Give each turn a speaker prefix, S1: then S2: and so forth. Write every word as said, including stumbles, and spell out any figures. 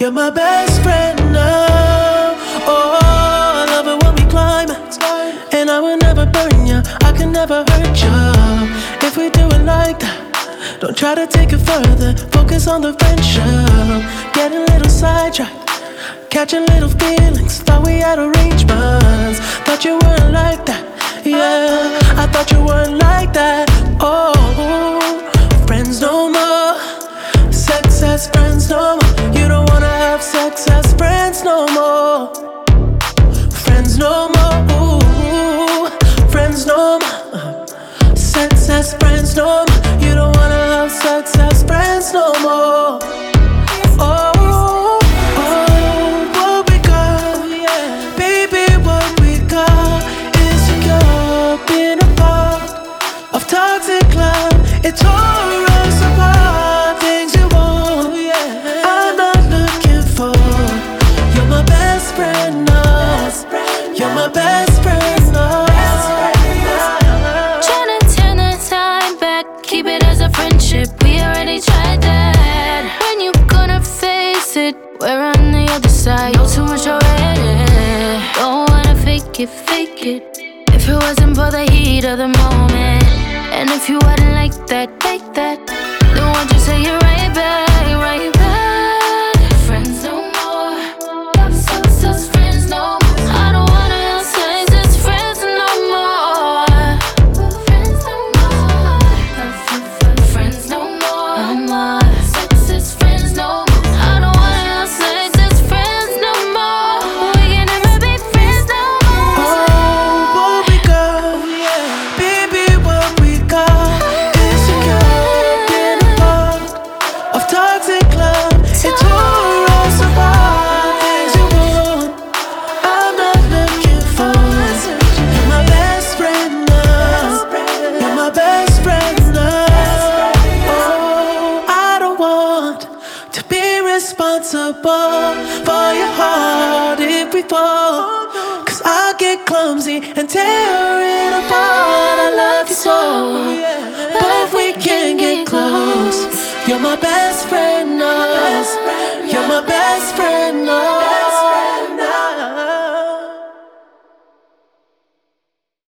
S1: You're my best friend now. Oh, I love it when we climax, and I will never burn you. I can never hurt you if we do it like that. Don't try to take it further. Focus on the friendship. Getting a little sidetracked, catching little feelings. Thought we had arrangements. Thought you weren't like that. Yeah, I thought you weren't like that. Oh, friends no more. Sex as friends no more. You don't wanna have sex as friends no more. Friends no more. Ooh, friends no more. Sex as friends no more. You don't wanna have sex as friends no more. Oh, oh, what we got, baby, what we got is secure. Being a part of toxic love, it tore us apart. Things you want, I'm not looking for. You're my best friend now. You're my best friend now.
S2: Tryna turn the time back, keep it as a friendship. We already tried that. When you gonna face it? We're on the other side. Know too much already. Don't wanna fake it, fake it. If it wasn't for the heat of the moment, and if you hadn't like that, like that, then won't you say you're right back, right back? Friends no more. Sex as friends no more. I don't wanna have sex as friends no more. Friends no more. Friends no more. No more. Sex as friends no more. I don't wanna have sex as friends no more. We can never be friends no more.
S1: Oh, what we got, baby, what we got is secure. Being a part of toxic love, it tore us apart. Things you want, I'm not looking for. You're my best friend now. You're my best friend now. Oh, I don't want to be responsible for your heart if we fall. Cause I'll get clumsy and tear it apart. I love you so, but we can't get close. You're my best friend